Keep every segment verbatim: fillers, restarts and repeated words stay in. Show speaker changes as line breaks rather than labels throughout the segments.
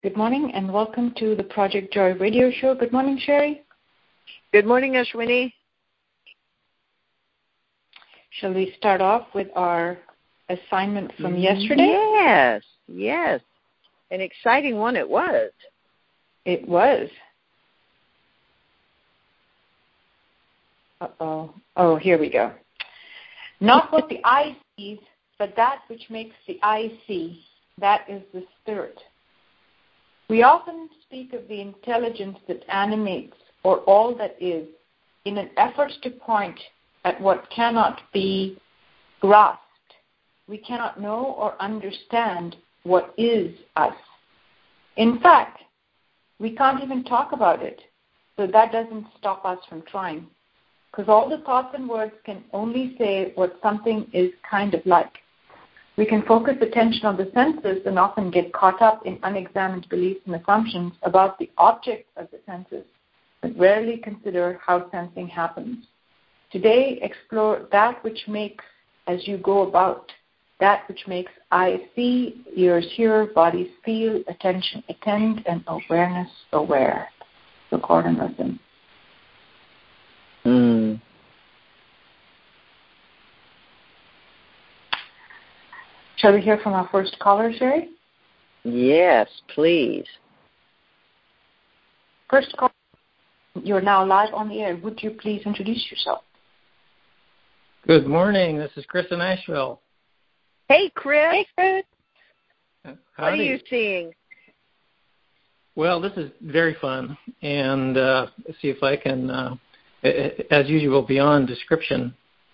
Good morning and welcome to the Project Joy radio show. Good morning, Sherry.
Good morning, Ashwini.
Shall we start off with our assignment from yesterday?
Yes, yes. An exciting one it was.
It was. Uh-oh. Oh, here we go. Not what the eye sees, but that which makes the eye see. That is the spirit. We often speak of the intelligence that animates or all that is in an effort to point at what cannot be grasped. We cannot know or understand what is us. In fact, we can't even talk about it, so that doesn't stop us from trying, because all the thoughts and words can only say what something is kind of like. We can focus attention on the senses and often get caught up in unexamined beliefs and assumptions about the object of the senses, but rarely consider how sensing happens. Today, explore that which makes, as you go about, that which makes eyes see, ears hear, bodies feel, attention attend, and awareness aware. Record and listen.
Mm.
Shall we hear from our first caller, Sherry?
Yes, please.
First caller, you're now live on the air. Would you please introduce yourself?
Good morning. This is Chris in Nashville.
Hey, Chris.
Hey, Chris.
Howdy. What are you seeing?
Well, this is very fun, and uh, let's see if I can, uh, as usual, beyond description.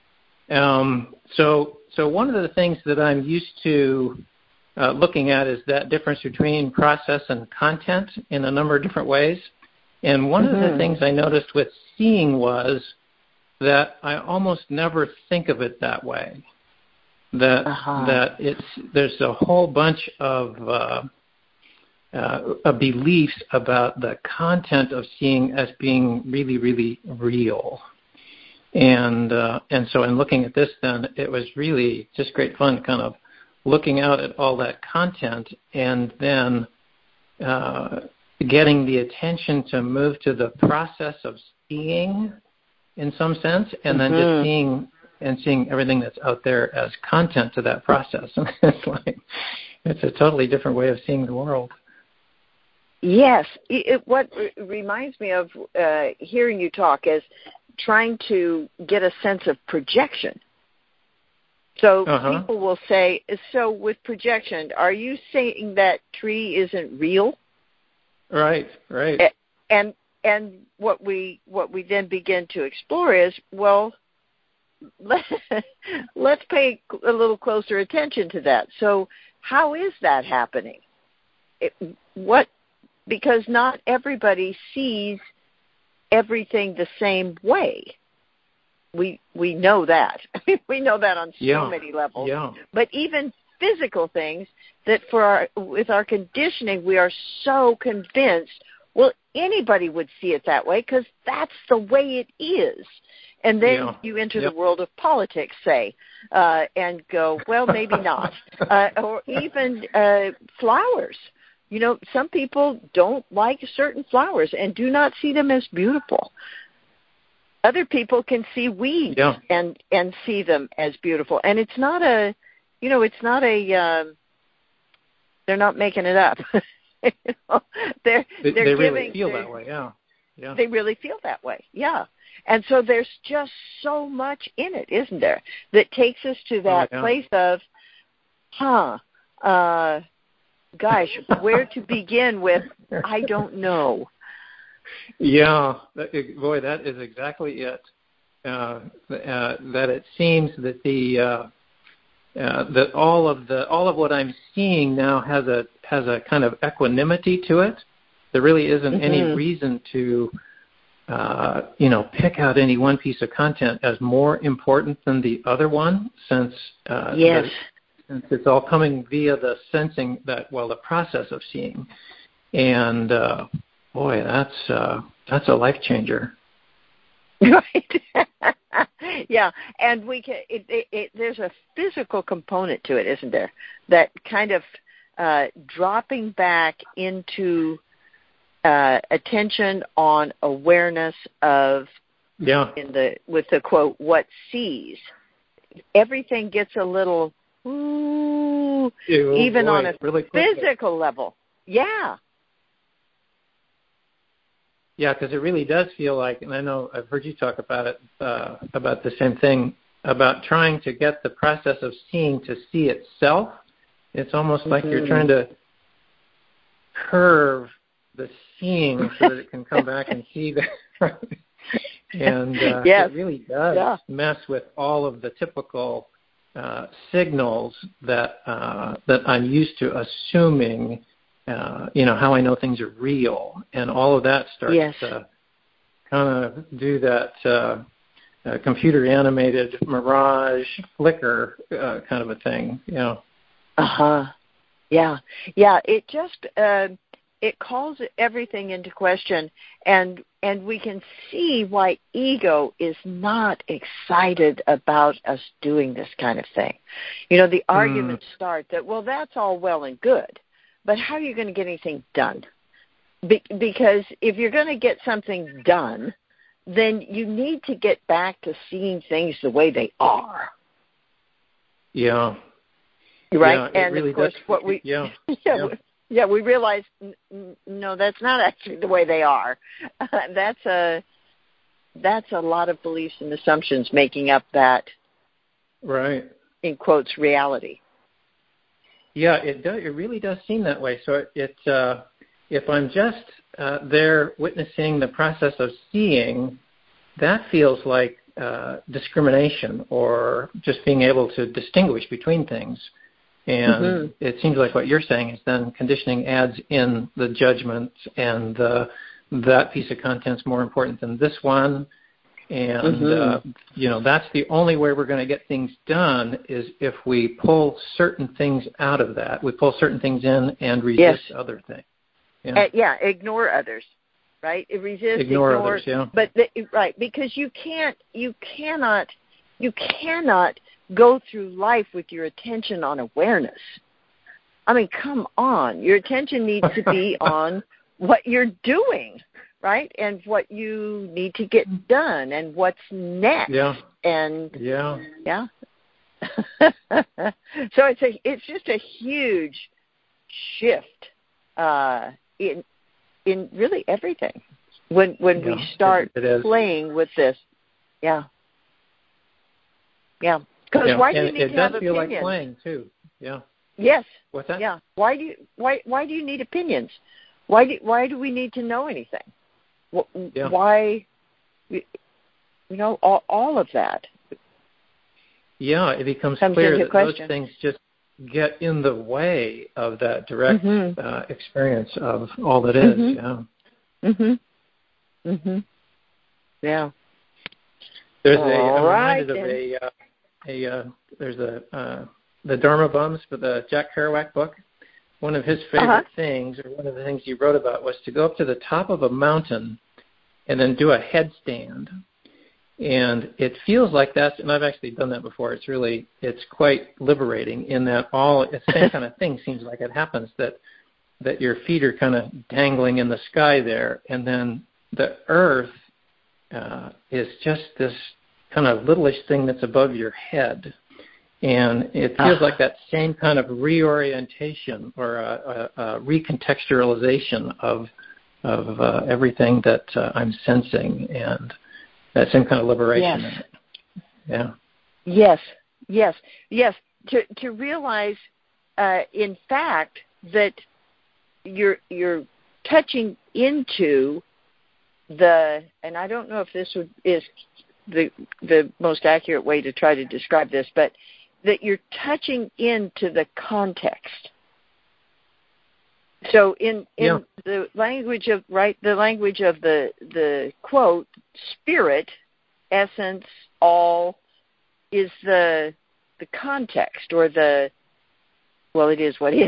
Um, so, so one of the things that I'm used to uh, looking at is that difference between process and content in a number of different ways. And one mm-hmm. of the things I noticed with seeing was that I almost never think of it that way. That uh-huh. that it's there's a whole bunch of uh, uh, beliefs about the content of seeing as being really, really real. And uh, and so in looking at this, then it was really just great fun, kind of looking out at all that content, and then uh, getting the attention to move to the process of seeing, in some sense, and then mm-hmm. just seeing and seeing everything that's out there as content to that process. It's like it's a totally different way of seeing the world.
Yes, it, it, what reminds me of uh, hearing you talk is trying to get a sense of projection. So uh-huh. people will say, so with projection, are you saying that tree isn't real?
Right, right.
And and what we what we then begin to explore is, well, let, let's pay a little closer attention to that. So how is that happening? It, what because not everybody sees everything the same way. We we know that. We know that on so
yeah.
many levels.
Yeah.
But even physical things that for our with our conditioning we are so convinced, well, anybody would see it that way because that's the way it is. And then
yeah.
you enter
yep.
the world of politics, say, uh, and go, well, maybe not. Uh, or even uh, flowers. You know, some people don't like certain flowers and do not see them as beautiful. Other people can see weeds
yeah.
and, and see them as beautiful. And it's not a, you know, it's not a, um, they're not making it up. you know, they're
they,
they're
they
giving,
really feel that way, yeah. yeah.
They really feel that way, yeah. And so there's just so much in it, isn't there, that takes us to that
oh, yeah.
place of, huh, uh, gosh, where to begin with, I don't know.
Yeah, boy, that is exactly it. Uh, uh, that it seems that the uh, uh, that all of the all of what I'm seeing now has a has a kind of equanimity to it. There really isn't mm-hmm. any reason to uh, you know pick out any one piece of content as more important than the other one, since uh,
yes.
the, since it's all coming via the sensing that well the process of seeing, and uh, boy, that's uh, that's a life changer.
Right. Yeah, and we can. It, it, it, there's a physical component to it, isn't there? That kind of uh, dropping back into uh, attention on awareness of,
yeah,
in the with the quote, what sees. Everything gets a little, ooh,
Ew,
even
boy,
on a
really
physical level. Yeah.
Yeah, because it really does feel like, and I know I've heard you talk about it, uh, about the same thing, about trying to get the process of seeing to see itself. It's almost like mm-hmm. you're trying to curve the seeing so that it can come back and see that. And uh,
yes.
it really does
yeah.
mess with all of the typical uh, signals that uh, that I'm used to assuming, uh, you know, how I know things are real. And all of that starts
yes.
to kind of do that uh, uh, computer-animated mirage flicker uh, kind of a thing, you know.
Uh-huh. Yeah. Yeah, it just... Uh, it calls everything into question, and and we can see why ego is not excited about us doing this kind of thing. You know, the mm. arguments start that, well, that's all well and good, but how are you going to get anything done? Be- because if you're going to get something done, then you need to get back to seeing things the way they are.
Yeah.
Right?
Yeah,
and,
really
of course,
does.
what we...
Yeah.
yeah,
yeah.
Yeah, we realize, n- no, that's not actually the way they are. that's a that's a lot of beliefs and assumptions making up that,
right,
in quotes, reality.
Yeah, it does. It really does seem that way. So it, it uh, if I'm just uh, there witnessing the process of seeing, that feels like uh, discrimination or just being able to distinguish between things. And mm-hmm. it seems like what you're saying is then conditioning adds in the judgment and uh, that piece of content's more important than this one. And, mm-hmm. uh, you know, that's the only way we're going to get things done is if we pull certain things out of that. We pull certain things in and resist yes. other things.
Yeah. Uh, yeah, ignore others, right? Resist,
ignore,
ignore
others, yeah.
But, the, right, because you can't, you cannot, you cannot go through life with your attention on awareness. I mean, come on. Your attention needs to be on what you're doing, right? And what you need to get done and what's next.
Yeah.
And
yeah.
Yeah. So it's a it's just a huge shift uh, in in really everything when when
yeah,
we start
it, it
playing with this. Yeah. Yeah. Because
yeah.
why do
and
you need
it
to
does
have
feel
opinions?
like playing too. Yeah.
Yes.
What's that?
Yeah. Why do you why why do you need opinions? Why do why do we need to know anything?
Yeah.
Why? You know, all, all of that.
Yeah, it becomes
Comes
clear
into
that
question.
those things just get in the way of that direct
mm-hmm.
uh, experience of all that is.
Mm-hmm.
Yeah.
Mhm. Mhm. Yeah.
There's
all
a. I'm
right,
reminded of a. Uh, a uh, there's a uh, the Dharma Bums for the Jack Kerouac book. One of his favorite
uh-huh.
things, or one of the things he wrote about, was to go up to the top of a mountain and then do a headstand. And it feels like that's, and I've actually done that before. It's really, it's quite liberating in that all, it's the same kind of thing seems like it happens, that that your feet are kind of dangling in the sky there, and then the earth uh, is just this kind of littleish thing that's above your head. And it feels uh. like that same kind of reorientation or a, a, a recontextualization of of uh, everything that uh, I'm sensing, and that same kind of liberation
yes.
in it. Yeah.
Yes, yes, yes. To to realize, uh, in fact, that you're you're touching into the, and I don't know if this would, is the the most accurate way to try to describe this, but that you're touching into the context. So in, in
yeah.
the language of right the language of the the quote, spirit, essence, all is the the context or the well it is what is.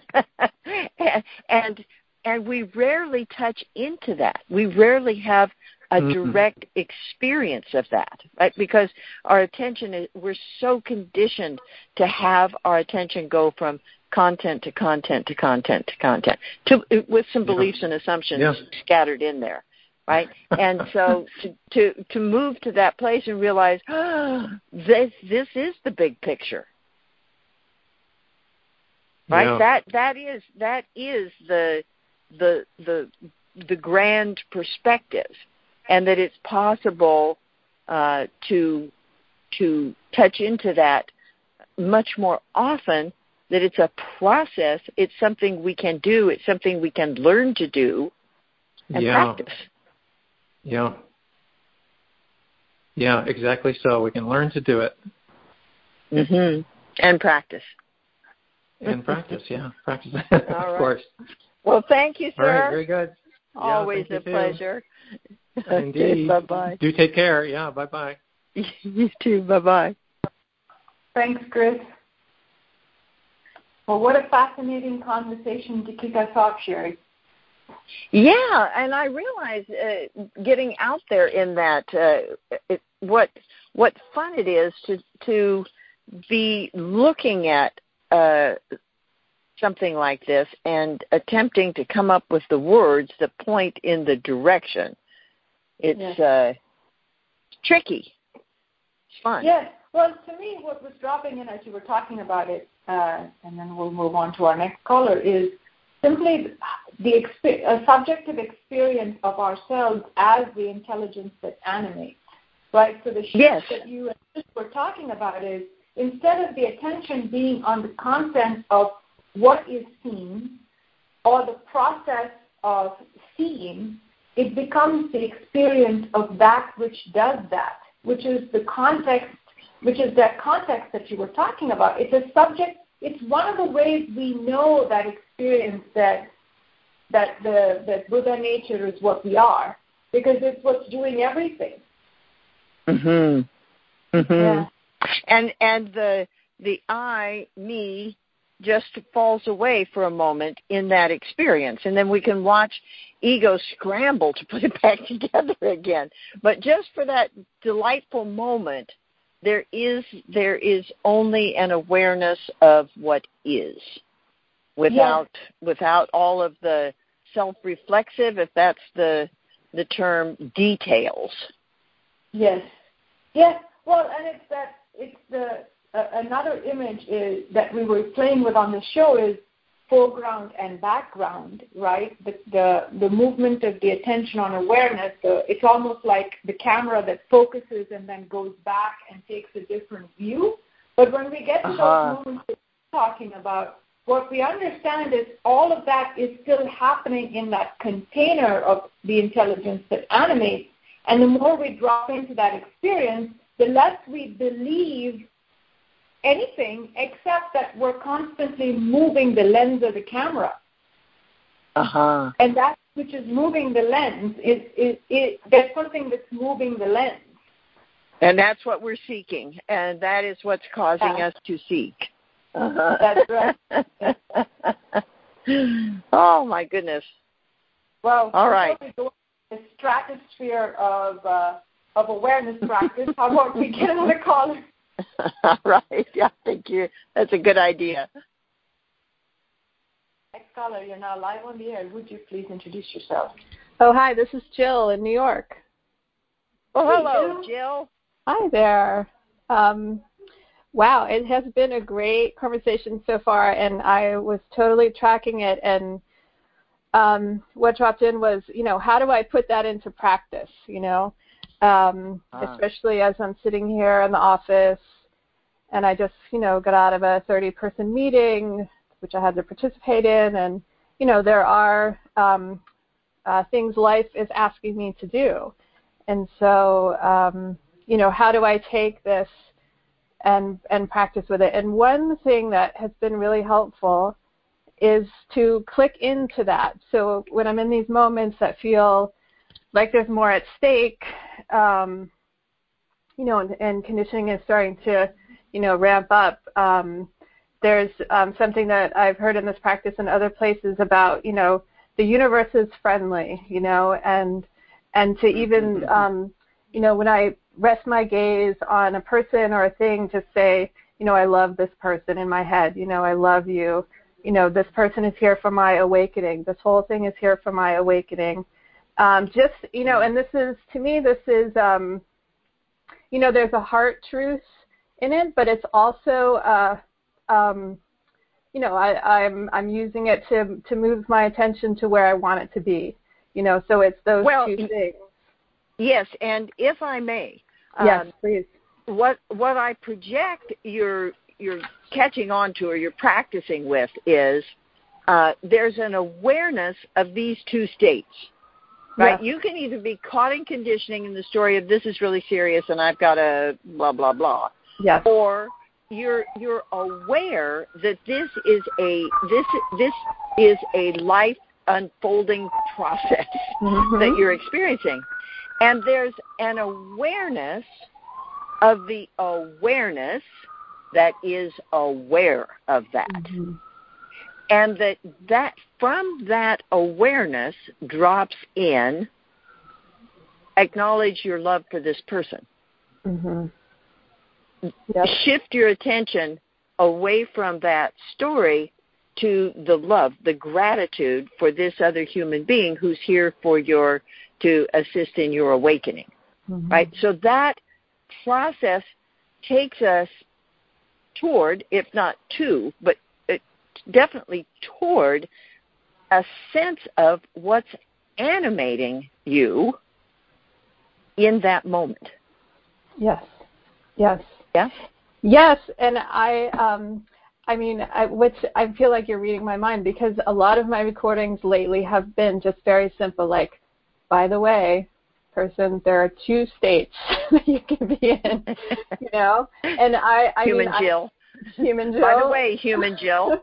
and and we rarely touch into that. We rarely have a mm-hmm. direct experience of that, right? Because our attention is, we're so conditioned to have our attention go from content to content to content to content, to, with some beliefs yeah. and assumptions yeah. scattered in there, right? And so to, to to move to that place and realize, oh, this this is the big picture, right?
Yeah.
That that is that is the the the the grand perspective, and that it's possible uh, to to touch into that much more often. That it's a process, it's something we can do, it's something we can learn to do and
yeah.
practice.
Yeah. Yeah, exactly so. We can learn to do it.
Mm-hmm. And practice.
And practice, yeah. Practice, of
right.
course.
Well, thank you, sir.
All right, very good.
Always
yeah,
a pleasure.
Indeed.
Bye-bye.
Do take care. Yeah, bye-bye.
You too. Bye-bye.
Thanks, Chris. Well, what a fascinating conversation to kick us off, Sherry.
Yeah, and I realize uh, getting out there in that, uh, it, what what fun it is to to be looking at uh, something like this and attempting to come up with the words that point in the direction. It's yes. uh, tricky. It's fun.
Yes. Well, to me, what was dropping in as you were talking about it, uh, and then we'll move on to our next caller, is simply the exp- a subjective experience of ourselves as the intelligence that animates, right? So the shift
yes.
that you and Chris were talking about is instead of the attention being on the content of what is seen or the process of seeing, it becomes the experience of that which does that, which is the context, which is that context that you were talking about. It's a subject, it's one of the ways we know that experience that that the that Buddha nature is what we are, because it's what's doing everything.
Mhm. Mhm.
Yeah.
And and the the I, me, just falls away for a moment in that experience, and then we can watch ego scramble to put it back together again. But just for that delightful moment, there is there is only an awareness of what is, without yes. without all of the self-reflexive, if that's the the term, details.
Yes. Yes. Well, and it's that it's the uh, another image is that we were playing with on the show is foreground and background, right? The the, the movement of the attention on awareness. Uh, it's almost like the camera that focuses and then goes back and takes a different view. But when we get to uh-huh. those moments that we're talking about, what we understand is all of that is still happening in that container of the intelligence that animates. And the more we drop into that experience, the less we believe anything except that we're constantly moving the lens of the camera.
Uh-huh.
And that which is moving the lens, is, is, is there's something that's moving the lens.
And that's what we're seeking, and that is what's causing
yeah.
us to seek. Uh-huh.
That's right.
Oh, my goodness.
Well,
all right.
We go the stratosphere of uh, of awareness practice. How about we get another caller?
All right. Yeah, thank you. That's a good idea.
Next caller, you're now live on the air. Would you please introduce yourself?
Oh, hi. This is Jill in New York.
Oh, hello,
Jill.
Jill.
Hi there. Um, wow, it has been a great conversation so far, and I was totally tracking it. And um, what dropped in was, you know, how do I put that into practice, you know? Um, ah. Especially as I'm sitting here in the office and I just, you know, got out of a thirty-person meeting, which I had to participate in, and, you know, there are um, uh, things life is asking me to do. And so, um, you know, how do I take this and and practice with it? And one thing that has been really helpful is to click into that. So when I'm in these moments that feel like there's more at stake, um, you know, and, and conditioning is starting to, you know, ramp up. Um, there's um, something that I've heard in this practice and other places about, you know, the universe is friendly, you know, and and to even, um, you know, when I rest my gaze on a person or a thing, to say, you know, I love this person in my head, you know, I love you. you know, this person is here for my awakening. This whole thing is here for my awakening. Um, just, you know, and this is, to me, this is, um, you know, there's a heart truth in it, but it's also, uh, um, you know, I, I'm I'm using it to to move my attention to where I want it to be. You know, so it's those
well,
two things.
Yes, and if I may,
yes,
um,
please.
What what I project you're you're catching on to or you're practicing with is uh, there's an awareness of these two states. Right? Yes. You can either be caught in conditioning in the story of this is really serious and I've got to blah blah blah.
Yes.
Or you're you're aware that this is a this this is a life unfolding process mm-hmm. that you're experiencing. And there's an awareness of the awareness that is aware of that. Mm-hmm. And that, that from that awareness drops in, acknowledge your love for this person.
Mm-hmm. Yep.
Shift your attention away from that story to the love, the gratitude for this other human being who's here for your, to assist in your awakening. Mm-hmm. Right? So that process takes us toward, if not to, but definitely toward a sense of what's animating you in that moment.
Yes. Yes.
Yeah.
Yes, and I, um, I mean, I, what's, I feel like you're reading my mind because a lot of my recordings lately have been just very simple, like, by the way, person, there are two states that you can be in, you know, and I, I
human
mean,
Jill.
I, human Jill.
By the way, human Jill.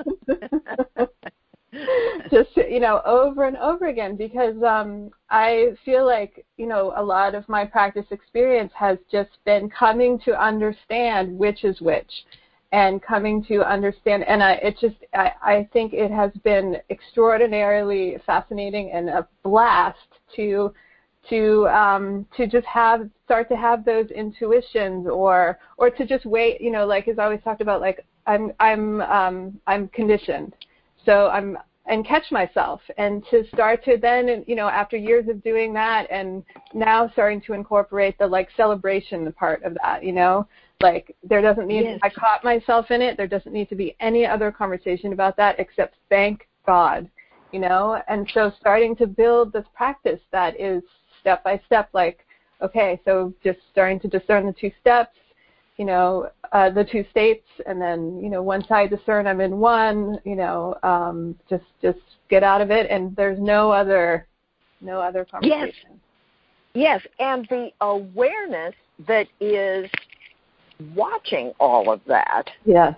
Just, you know, over and over again, because um, I feel like, you know, a lot of my practice experience has just been coming to understand which is which, and coming to understand, and I, it just, I, I think it has been extraordinarily fascinating and a blast to to um, to just have start to have those intuitions, or or to just wait, you know, like as I always talked about, like I'm I'm um, I'm conditioned, so I'm and catch myself, and to start to then, you know, after years of doing that, and now starting to incorporate the like celebration part of that, you know, like there doesn't need
yes.
I caught myself in it. There doesn't need to be any other conversation about that except thank God, you know, and so starting to build this practice that is step by step, like, okay, so just starting to discern the two steps, you know, uh, the two states, and then, you know, once I discern I'm in one, you know, um, just just get out of it, and there's no other, no other conversation.
Yes, yes, and the awareness that is watching all of that.
Yes.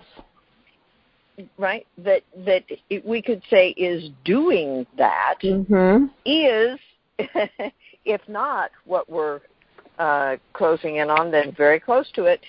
Right, that that we could say is doing that
mm-hmm.
is, if not what we're uh, closing in on, then very close to it,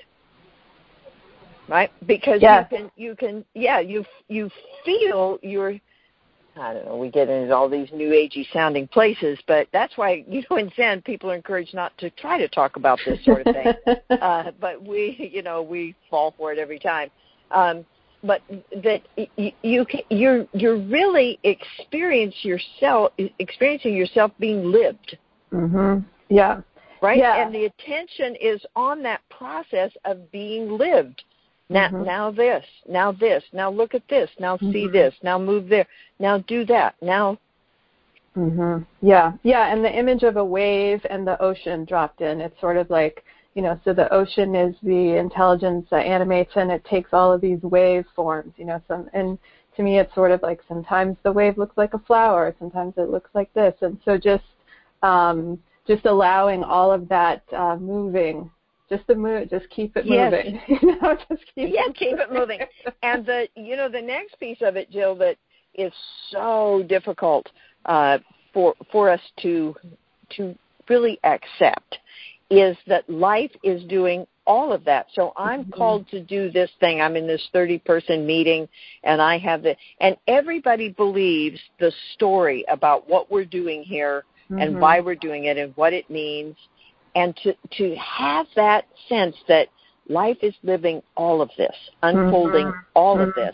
right? Because
yes.
you can, you can, yeah, you you feel your, I don't know, we get into all these new agey sounding places, but that's why, you know, in Zen, people are encouraged not to try to talk about this sort of thing. uh, but we, you know, we fall for it every time. Um, but that you, you you're you're really experience yourself experiencing yourself being lived.
Mhm. Yeah.
Right.
Yeah.
And the attention is on that process of being lived. Now, mm-hmm. now this, now this, now look at this, now mm-hmm. see this, now move there, now do that, now.
Mhm. Yeah. Yeah. And the image of a wave and the ocean dropped in. It's sort of like, you know, so the ocean is the intelligence that animates, and it takes all of these wave forms, you know, some, and to me it's sort of like sometimes the wave looks like a flower, sometimes it looks like this, and so just um, just allowing all of that uh, moving, just the move, just keep it
yes.
moving, you know, just keep
yeah,
it
keep it moving. And the, you know, the next piece of it, Jill, that is so difficult uh, for for us to to really accept is that life is doing all of that. So I'm mm-hmm. called to do this thing. I'm in this thirty-person meeting, and I have the, and everybody believes the story about what we're doing here mm-hmm. and why we're doing it and what it means, and to to have that sense that life is living all of this, unfolding mm-hmm. all mm-hmm. of this.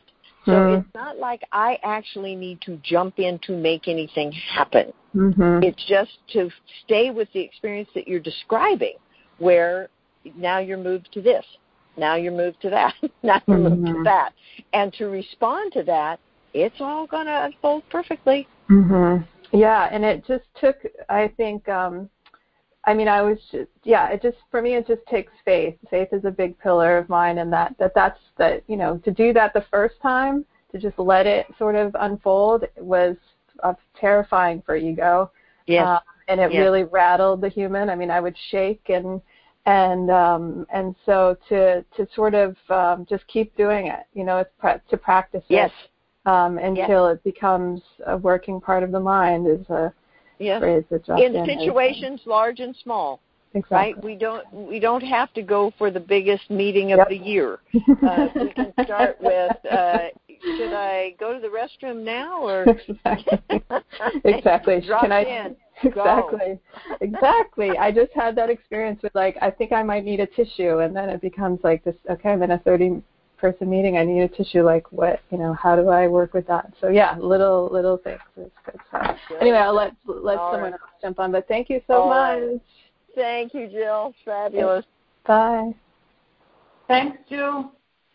So
mm.
it's not like I actually need to jump in to make anything happen.
Mm-hmm.
It's just to stay with the experience that you're describing, where now you're moved to this, now you're moved to that, now you're
mm-hmm.
moved to that. And to respond to that, it's all going to unfold perfectly.
Mm-hmm. Yeah, and it just took, I think, um, I mean, I was just, yeah, it just, for me, it just takes faith. Faith is a big pillar of mine, and that, that that's, that, you know, to do that the first time, to just let it sort of unfold was uh, terrifying for ego.
Yes.
Uh, and it
yes.
really rattled the human. I mean, I would shake, and, and, um, and so to, to sort of um, just keep doing it, you know, it's pra- to practice it.
Yes.
Um, until
yes.
it becomes a working part of the mind is a
yes.
phrase that dropped
in
in.
situations large and small.
Exactly.
Right? We don't we don't have to go for the biggest meeting of
yep.
the year. Uh, we can start with, uh, should I go to the restroom now or
exactly? exactly.
Drop
Can I?
In.
Exactly. exactly. I just had that experience with like I think I might need a tissue, and then it becomes like this. Okay, I'm in a thirty person meeting. I need a tissue. Like what? You know, how do I work with that? So yeah, little little things. It's good stuff. Anyway, I'll let let
All
someone
right.
else jump on. But thank you so
All
much.
Right. Thank you, Jill. Fabulous.
Bye.
Thanks, Jill.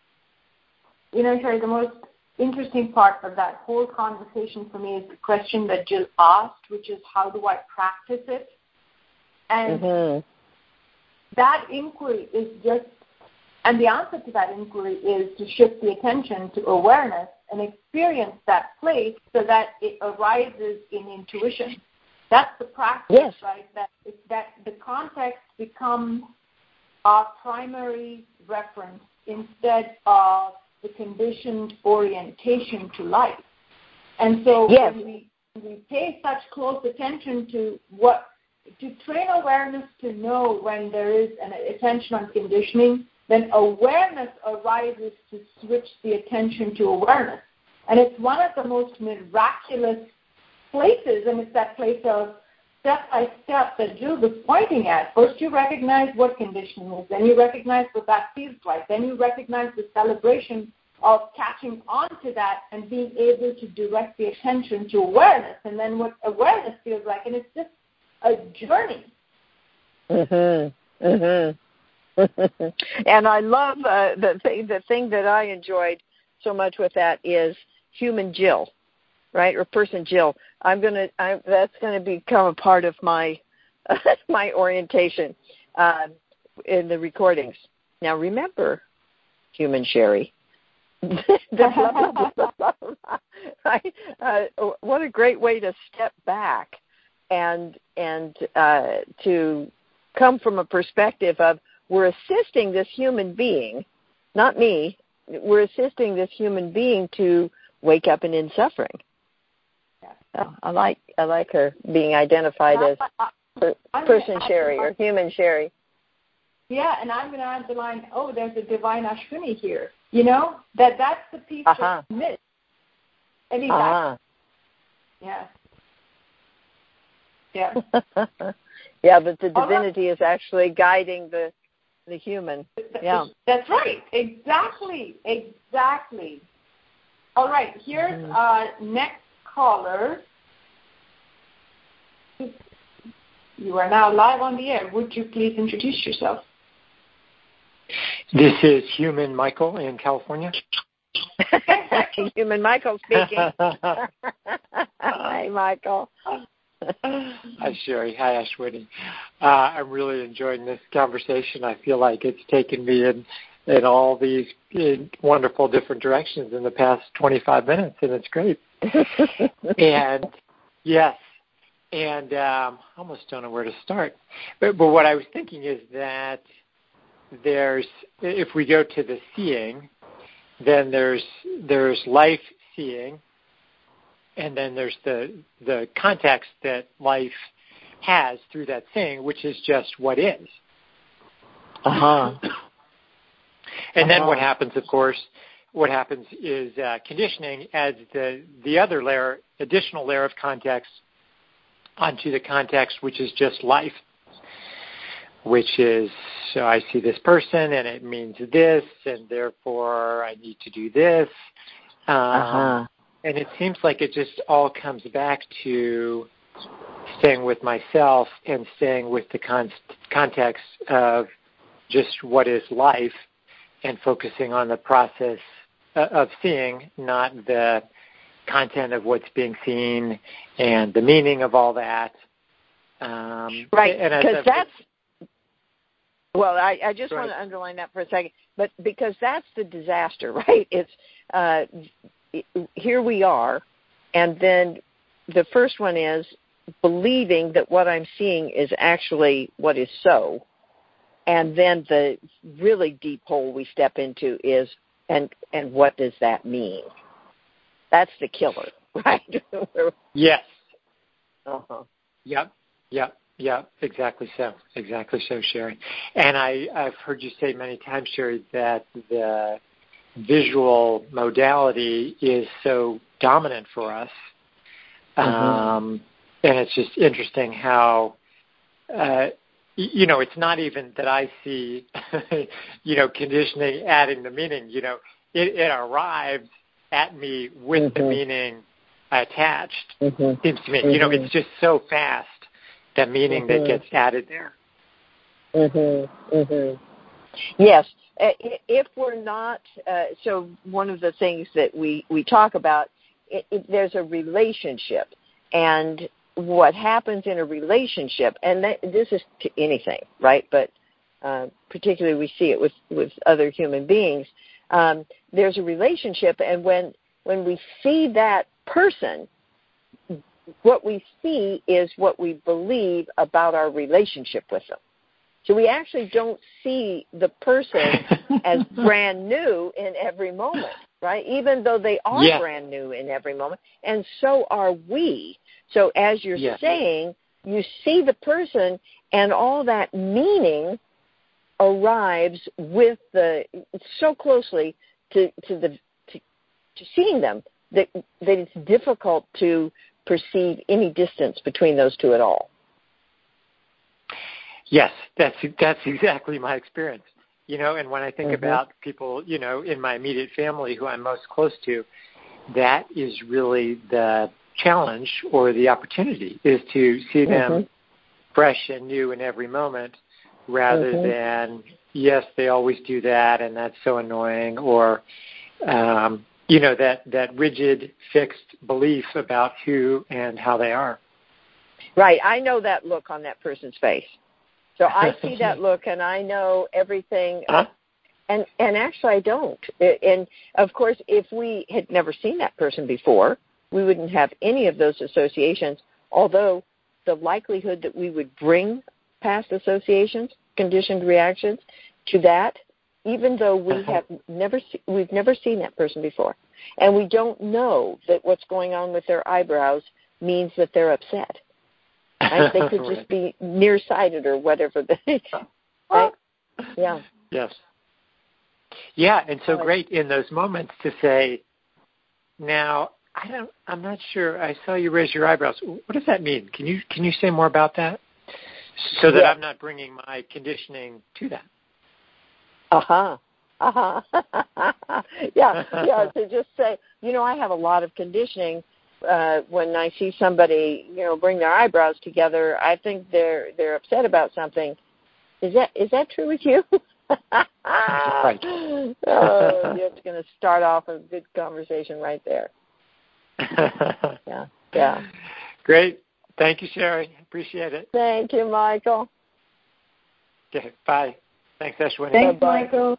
You know, Sherry, the most interesting part of that whole conversation for me is the question that Jill asked, which is how do I practice it? And
mm-hmm.
that inquiry is just, and the answer to that inquiry is to shift the attention to awareness and experience that place so that it arises in intuition. That's the practice,
yes.
right? That that the context becomes our primary reference instead of the conditioned orientation to life. And so
yes.
when we, we pay such close attention to what, to train awareness to know when there is an attention on conditioning, then awareness arises to switch the attention to awareness. And it's one of the most miraculous places, and it's that place of step-by-step that Jill was pointing at. First you recognize what conditioning is, then you recognize what that feels like, then you recognize the celebration of catching on to that and being able to direct the attention to awareness, and then what awareness feels like, and it's just a journey.
Mm-hmm. Mm-hmm. And I love uh, the thing, the thing that I enjoyed so much with that is human Jill, right, or person Jill. I'm gonna. I, that's gonna become a part of my uh, my orientation uh, in the recordings. Now remember, human Sherry. blah, blah, blah, blah, blah, blah, right? Uh, what a great way to step back and and uh, to come from a perspective of we're assisting this human being, not me. We're assisting this human being to wake up and end suffering. Oh, I like I like her being identified as per, person Sherry or human Sherry.
Yeah, and I'm going to add the line, oh, there's a divine Ashwini here. You know, that that's the piece
uh-huh.
that's missed. I mean,
uh-huh.
yeah. Yeah.
yeah, but the divinity is actually guiding the the human. Yeah.
That's right. Exactly. Exactly. All right. Here's mm-hmm. our next caller. You are now live on the air. Would you please introduce yourself?
This is Human Michael in California.
Human Michael speaking. Hi, Michael.
Hi, Sherry. Hi, Ashwini. Uh, I'm really enjoying this conversation. I feel like it's taken me in, in all these in wonderful different directions in the past twenty-five minutes, and it's great. and, yes, and um, I almost don't know where to start. But, but what I was thinking is that there's, if we go to the seeing, then there's there's life seeing, and then there's the the context that life has through that seeing, which is just what is.
Uh-huh.
And
uh-huh.
then what happens, of course, what happens is uh, conditioning adds the, the other layer, additional layer of context onto the context, which is just life, which is, so I see this person and it means this, and therefore I need to do this, Um,
uh-huh.
And it seems like it just all comes back to staying with myself and staying with the con- context of just what is life and focusing on the process uh, of seeing, not the content of what's being seen and the meaning of all that. Um,
right, because that's, well, I, I just want to underline that for a second, but because that's the disaster, right? It's uh, here we are, and then the first one is believing that what I'm seeing is actually what is so, and then the really deep hole we step into is, and and what does that mean? That's the killer, right?
Yes.
Uh-huh.
Yep. Yep. Yep. Exactly so. Exactly so, Sherry. And I, I've heard you say many times, Sherry, that the visual modality is so dominant for us. Mm-hmm. Um, and it's just interesting how, uh, you know, it's not even that I see, you know, conditioning adding the meaning. You know, it, it arrives at me with mm-hmm. the meaning attached. Mm-hmm. Seems to me, mm-hmm. you know, it's just so fast, that meaning mm-hmm. that gets added there.
Mm-hmm. Mm-hmm. Yes. If we're not, uh, so one of the things that we, we talk about, it, it, there's a relationship. And what happens in a relationship, and that, this is to anything, right? But uh, particularly we see it with, with other human beings. Um, there's a relationship, and when when we see that person, what we see is what we believe about our relationship with them. So we actually don't see the person as brand new in every moment, right? Even though they are yeah. brand new in every moment, and so are we. So as you're yeah. saying, you see the person, and all that meaning arrives with the so closely to, to the to, to seeing them that that it's difficult to perceive any distance between those two at all.
Yes, that's that's exactly my experience. You know, and when I think mm-hmm. about people, you know, in my immediate family who I'm most close to, that is really the challenge or the opportunity, is to see them mm-hmm. fresh and new in every moment, rather mm-hmm. than, yes, they always do that and that's so annoying, or, um, you know, that, that rigid, fixed belief about who and how they are.
Right. I know that look on that person's face. So I see that look, and I know everything.
Huh?
And and actually, I don't. And, of course, if we had never seen that person before, we wouldn't have any of those associations, although the likelihood that we would bring past associations, conditioned reactions, to that, even though we have never se- we've never seen that person before, and we don't know that what's going on with their eyebrows means that they're upset. Right? They could just be nearsighted or whatever. They, right? Yeah.
Yes. Yeah, and so great in those moments to say, now, I don't, I'm not sure. I saw you raise your eyebrows. What does that mean? Can you can you say more about that, so that yeah. I'm not bringing my conditioning to that?
Uh huh. Uh huh. yeah. Yeah. To just say, you know, I have a lot of conditioning. Uh, when I see somebody, you know, bring their eyebrows together, I think they're they're upset about something. Is that is that true with you?
Right.
Oh, you're going to start off a good conversation right there. Yeah, yeah.
Great. Thank you, Sherry. Appreciate it.
Thank you, Michael.
Okay, bye. Thanks, Ashwini.
Thanks,
Bye-bye.
Michael.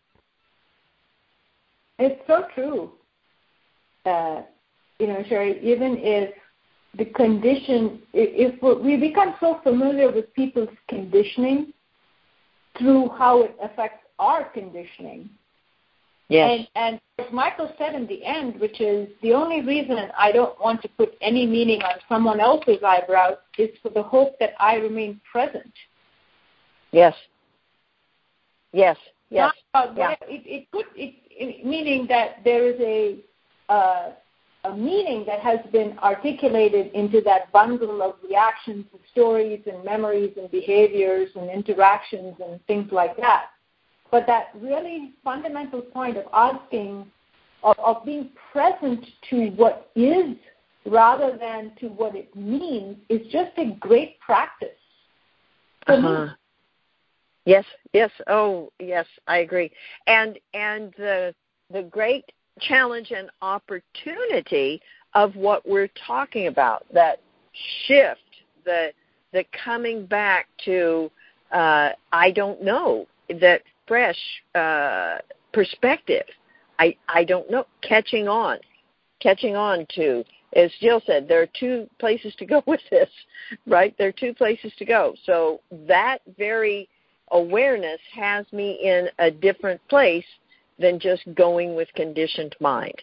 It's so true. Uh, you know, Sherry, even if the condition, if we become so familiar with people's conditioning through how it affects our conditioning.
Yes.
And, and as Michael said in the end, which is the only reason I don't want to put any meaning on someone else's eyebrows is for the hope that I remain present.
Yes. Yes. Yes.
Not,
yeah.
It, it could, it, it, meaning that there is a uh, a meaning that has been articulated into that bundle of reactions and stories and memories and behaviors and interactions and things like that. But that really fundamental point of asking, of, of being present to what is rather than to what it means is just a great practice for
uh-huh.
me.
Yes, yes. Oh, yes, I agree. And and the the great challenge and opportunity of what we're talking about, that shift, the the coming back to uh, I don't know, that fresh uh, perspective. I I don't know, catching on, catching on to. As Jill said, there are two places to go with this, right? There are two places to go. So that very awareness has me in a different place than just going with conditioned mind.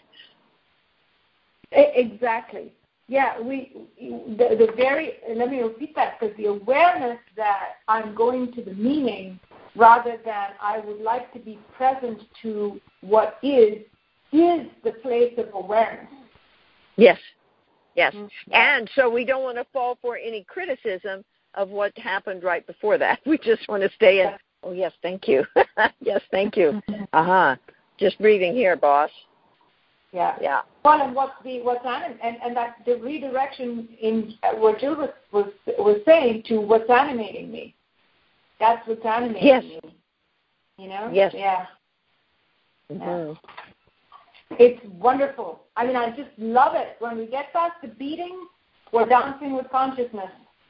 Exactly. Yeah, we the, the very, let me repeat that, because the awareness that I'm going to the meaning rather than I would like to be present to what is, is the place of awareness.
Yes. Yes,
Mm-hmm.
And so we don't want to fall for any criticism of what happened right before that. We just want to stay in, oh, yes, thank you. Yes, thank you. Uh-huh. Just breathing here, boss.
Yeah.
Yeah.
Well, and what's the, what's anim- and, and that the redirection in what Jill was, was, was saying to what's animating me. That's what's animating
yes.
me. You know?
Yes.
Yeah.
Mm-hmm.
Yeah. It's wonderful. I mean, I just love it. When we get past the beating, we're dancing with consciousness.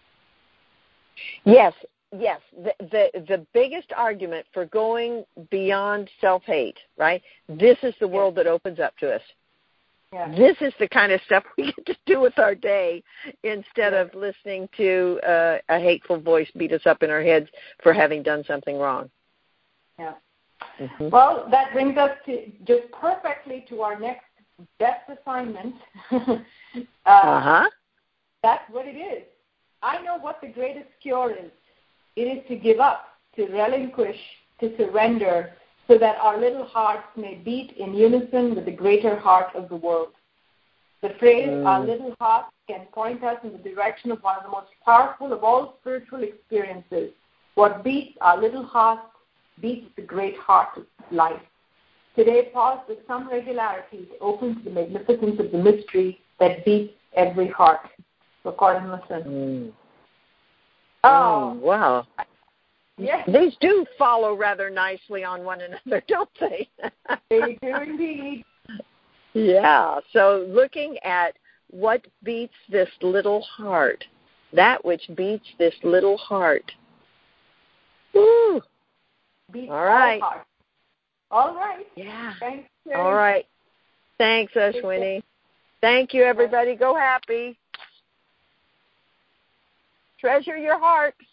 Yes, yes. The, the the biggest argument for going beyond self-hate, right? This is the world that opens up to us.
Yeah.
This is the kind of stuff we get to do with our day instead
yeah.
of listening to uh, a hateful voice beat us up in our heads for having done something wrong.
Yeah.
Mm-hmm.
Well, that brings us to just perfectly to our next best assignment. uh,
uh-huh.
That's what it is. I know what the greatest cure is. It is to give up, to relinquish, to surrender, so that our little hearts may beat in unison with the greater heart of the world. The phrase, mm. our little hearts, can point us in the direction of one of the most powerful of all spiritual experiences. What beats our little hearts beats the great heart of life. Today, pause with some regularity to open to the magnificence of the mystery that beats every heart. Record and listen.
Mm.
Oh,
oh, wow.
Yes.
These do follow rather nicely on one another, don't they?
They do indeed.
Yeah. So looking at what beats this little heart, that which beats this little heart. Woo.
Beats
all right.
All, heart. all right.
Yeah.
Thanks.
All right. Thanks, Ashwini. Thank you, everybody. Go happy. Treasure your heart.